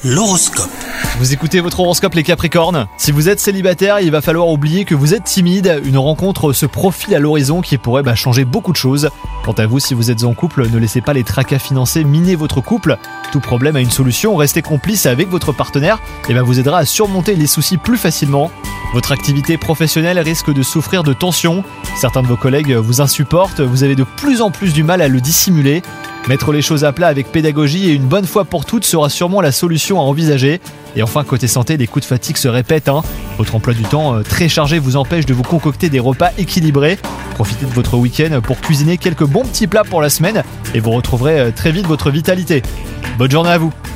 L'horoscope. Vous écoutez votre horoscope les Capricornes. Si vous êtes célibataire, il va falloir oublier que vous êtes timide. Une rencontre se profile à l'horizon qui pourrait changer beaucoup de choses. Quant à vous, si vous êtes en couple, ne laissez pas les tracas financiers miner votre couple. Tout problème a une solution, restez complice avec votre partenaire et vous aidera à surmonter les soucis plus facilement. Votre activité professionnelle risque de souffrir de tensions. Certains de vos collègues vous insupportent, vous avez de plus en plus du mal à le dissimuler. Mettre les choses à plat avec pédagogie et une bonne fois pour toutes sera sûrement la solution à envisager. Et enfin, côté santé, des coups de fatigue se répètent. Votre emploi du temps très chargé vous empêche de vous concocter des repas équilibrés. Profitez de votre week-end pour cuisiner quelques bons petits plats pour la semaine et vous retrouverez très vite votre vitalité. Bonne journée à vous!